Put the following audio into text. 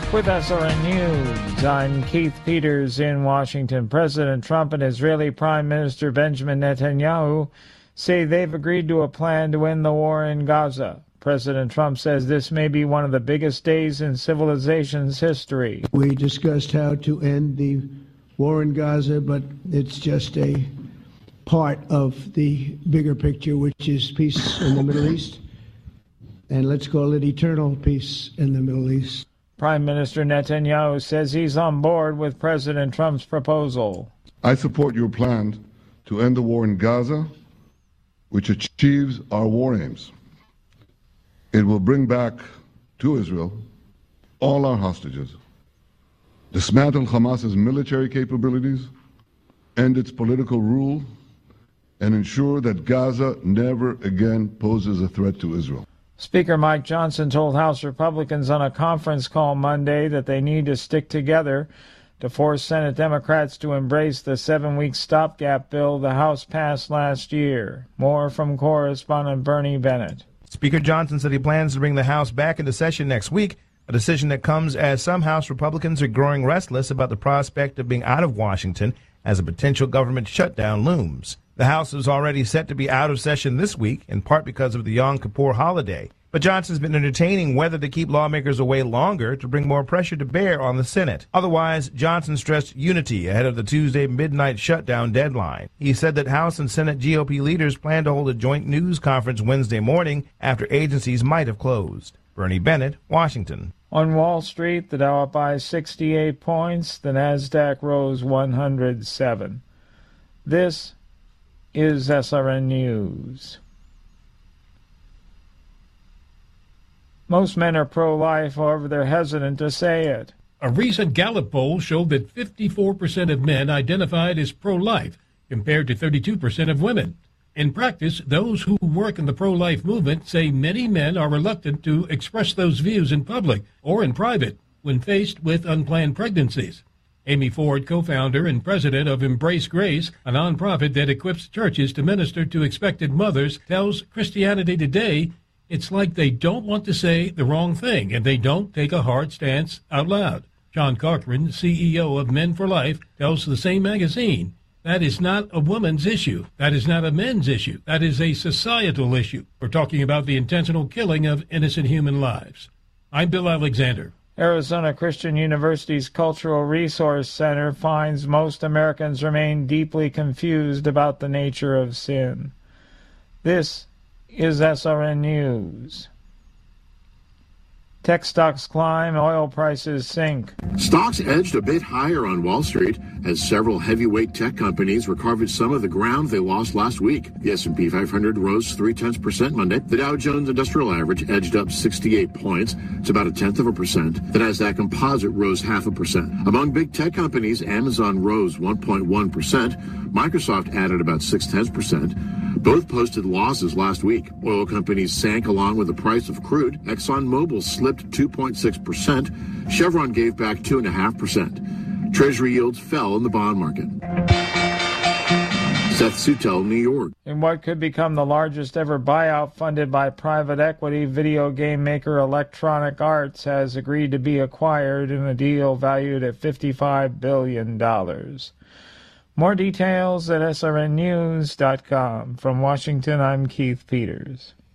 With SRN News, I'm Keith Peters in Washington. President Trump and Israeli Prime Minister Benjamin Netanyahu say they've agreed to a plan to end the war in Gaza. President Trump says this may be one of the biggest days in civilization's history. We discussed how to end the war in Gaza, but it's just a part of the bigger picture, which is peace in the Middle East. And let's call it eternal peace in the Middle East. Prime Minister Netanyahu says he's on board with President Trump's proposal. I support your plan to end the war in Gaza, which achieves our war aims. It will bring back to Israel all our hostages, dismantle Hamas's military capabilities, end its political rule, and ensure that Gaza never again poses a threat to Israel. Speaker Mike Johnson told House Republicans on a conference call Monday that they need to stick together to force Senate Democrats to embrace the 7-week stopgap bill the House passed last year. More from correspondent Bernie Bennett. Speaker Johnson said he plans to bring the House back into session next week, a decision that comes as some House Republicans are growing restless about the prospect of being out of Washington as a potential government shutdown looms. The House is already set to be out of session this week, in part because of the Yom Kippur holiday. But Johnson's been entertaining whether to keep lawmakers away longer to bring more pressure to bear on the Senate. Otherwise, Johnson stressed unity ahead of the Tuesday midnight shutdown deadline. He said that House and Senate GOP leaders plan to hold a joint news conference Wednesday morning after agencies might have closed. Bernie Bennett, Washington. On Wall Street, the Dow up by 68 points, the Nasdaq rose 107. This is SRN News. Most men are pro-life, however, they're hesitant to say it. A recent Gallup poll showed that 54% of men identified as pro-life, compared to 32% of women. In practice, those who work in the pro-life movement say many men are reluctant to express those views in public or in private when faced with unplanned pregnancies. Amy Ford, co-founder and president of Embrace Grace, a nonprofit that equips churches to minister to expectant mothers, tells Christianity Today it's like they don't want to say the wrong thing and they don't take a hard stance out loud. John Cochran, CEO of Men for Life, tells the same magazine, that is not a woman's issue. That is not a men's issue. That is a societal issue. We're talking about the intentional killing of innocent human lives. I'm Bill Alexander. Arizona Christian University's Cultural Resource Center finds most Americans remain deeply confused about the nature of sin. This is SRN News. Tech stocks climb, oil prices sink. Stocks edged a bit higher on Wall Street as several heavyweight tech companies recovered some of the ground they lost last week. The S&P 500 rose 0.3% Monday. The Dow Jones Industrial Average edged up 68 points. It's about 0.1%. The Nasdaq Composite rose 0.5%. Among big tech companies, Amazon rose 1.1%. Microsoft added about 0.6%. Both posted losses last week. Oil companies sank along with the price of crude. ExxonMobil slipped 2.6%. Chevron gave back 2.5%. Treasury yields fell in the bond market. Seth Sutel, New York. In what could become the largest ever buyout funded by private equity, video game maker Electronic Arts has agreed to be acquired in a deal valued at $55 billion. More details at srnnews.com. From Washington, I'm Keith Peters.